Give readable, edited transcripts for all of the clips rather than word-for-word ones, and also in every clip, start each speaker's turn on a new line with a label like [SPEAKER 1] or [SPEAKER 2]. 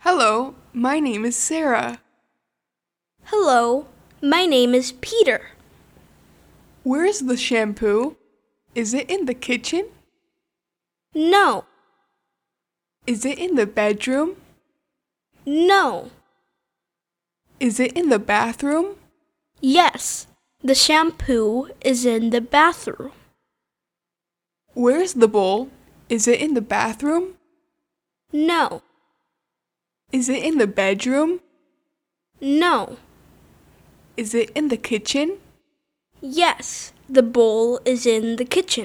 [SPEAKER 1] Hello, my name is Sarah.
[SPEAKER 2] Hello, my name is Peter.
[SPEAKER 1] Where's the shampoo? Is it in the kitchen?
[SPEAKER 2] No,
[SPEAKER 1] Is it in the bedroom?
[SPEAKER 2] no,
[SPEAKER 1] Is it in the bathroom?
[SPEAKER 2] yes, the shampoo is in the bathroom.
[SPEAKER 1] Where's the bowl? Is it in the bathroom?
[SPEAKER 2] No,
[SPEAKER 1] Is it in the bedroom?
[SPEAKER 2] no,
[SPEAKER 1] Is it in the kitchen?
[SPEAKER 2] yes, the bowl is in the kitchen.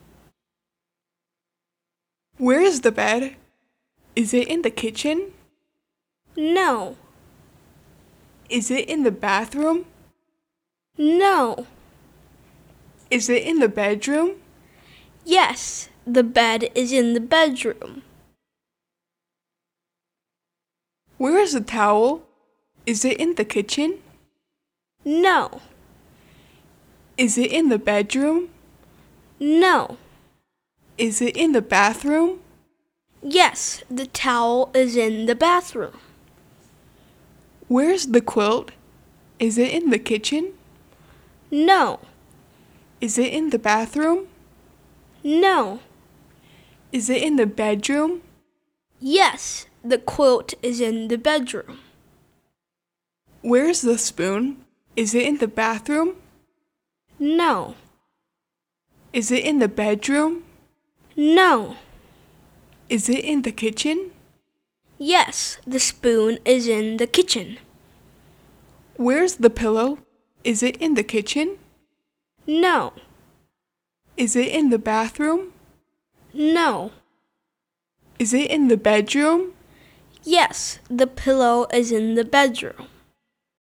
[SPEAKER 1] Where's the bed? Is it in the kitchen?
[SPEAKER 2] No,
[SPEAKER 1] Is it in the bathroom?
[SPEAKER 2] no,
[SPEAKER 1] Is it in the bedroom?
[SPEAKER 2] yes, the bed is in the bedroom.
[SPEAKER 1] Where's the towel? Is it in the kitchen?
[SPEAKER 2] No,
[SPEAKER 1] Is it in the bedroom?
[SPEAKER 2] no,
[SPEAKER 1] Is it in the bathroom?
[SPEAKER 2] yes, the towel is in the bathroom.
[SPEAKER 1] Where's the quilt? Is it in the kitchen?
[SPEAKER 2] No,
[SPEAKER 1] Is it in the bathroom?
[SPEAKER 2] no,
[SPEAKER 1] Is it in the bedroom?
[SPEAKER 2] yes, the quilt is in the bedroom.
[SPEAKER 1] Where's the spoon? Is it in the bathroom?
[SPEAKER 2] No,
[SPEAKER 1] Is it in the bedroom?
[SPEAKER 2] no,
[SPEAKER 1] Is it in the kitchen?
[SPEAKER 2] yes, the spoon is in the kitchen.
[SPEAKER 1] Where's the pillow? Is it in the kitchen?
[SPEAKER 2] No,
[SPEAKER 1] Is it in the bathroom?
[SPEAKER 2] no,
[SPEAKER 1] Is it in the bedroom?
[SPEAKER 2] yes, the pillow is in the bedroom.